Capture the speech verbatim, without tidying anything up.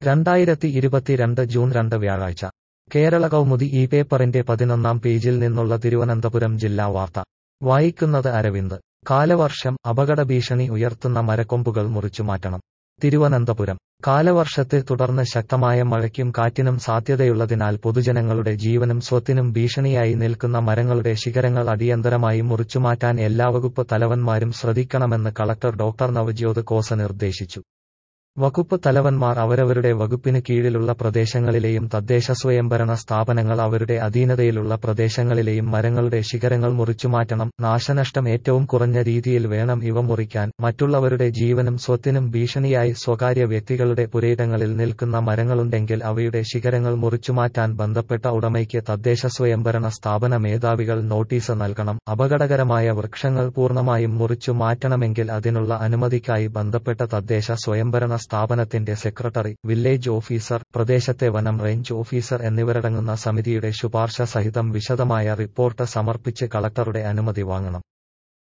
രണ്ടായിരത്തി ഇരുപത്തിരണ്ട് ജൂൺ രണ്ട് വ്യാഴാഴ്ച കേരള കൗമുദി ഈ പേപ്പറിന്റെ പതിനൊന്നാം പേജിൽ നിന്നുള്ള തിരുവനന്തപുരം ജില്ലാ വാർത്ത വായിക്കുന്നത് അരവിന്ദ്. കാലവർഷം അപകടഭീഷണി ഉയർത്തുന്ന മരക്കൊമ്പുകൾ മുറിച്ചുമാറ്റണം. തിരുവനന്തപുരം കാലവർഷത്തെ തുടർന്ന് ശക്തമായ മഴയ്ക്കും കാറ്റിനും സാധ്യതയുള്ളതിനാൽ പൊതുജനങ്ങളുടെ ജീവനും സ്വത്തിനും ഭീഷണിയായി നിൽക്കുന്ന മരങ്ങളുടെ ശിഖരങ്ങൾ അടിയന്തരമായി മുറിച്ചുമാറ്റാൻ എല്ലാ വകുപ്പ് തലവന്മാരും ശ്രദ്ധിക്കണമെന്ന് കളക്ടർ ഡോക്ടർ നവജ്യോത് ഖോസ നിർദ്ദേശിച്ചു. വകുപ്പ് തലവന്മാർ അവരവരുടെ വകുപ്പിന് കീഴിലുള്ള പ്രദേശങ്ങളിലെയും തദ്ദേശ സ്വയംഭരണ സ്ഥാപനങ്ങൾ അവരുടെ അധീനതയിലുള്ള പ്രദേശങ്ങളിലെയും മരങ്ങളുടെ ശിഖരങ്ങൾ മുറിച്ചുമാറ്റണം. നാശനഷ്ടം ഏറ്റവും കുറഞ്ഞ രീതിയിൽ വേണം ഇവ മുറിക്കാൻ. മറ്റുള്ളവരുടെ ജീവനും സ്വത്തിനും ഭീഷണിയായി സ്വകാര്യ വ്യക്തികളുടെ പുരയിടങ്ങളിൽ നിൽക്കുന്ന മരങ്ങളുണ്ടെങ്കിൽ അവയുടെ ശിഖരങ്ങൾ മുറിച്ചുമാറ്റാൻ ബന്ധപ്പെട്ട ഉടമയ്ക്ക് തദ്ദേശ സ്വയംഭരണ സ്ഥാപന മേധാവികൾ നോട്ടീസ് നൽകണം. അപകടകരമായ വൃക്ഷങ്ങൾ പൂർണ്ണമായും മുറിച്ചു മാറ്റണമെങ്കിൽ അതിനുള്ള അനുമതിക്കായി ബന്ധപ്പെട്ട തദ്ദേശ സ്വയംഭരണ സ്ഥാപനത്തിന്റെ സെക്രട്ടറി, വില്ലേജ് ഓഫീസർ, പ്രദേശത്തെ വനം റേഞ്ച് ഓഫീസർ എന്നിവരടങ്ങുന്ന സമിതിയുടെ ശുപാർശ സഹിതം വിശദമായ റിപ്പോർട്ട് സമർപ്പിച്ച് കളക്ടറുടെ അനുമതി വാങ്ങണം.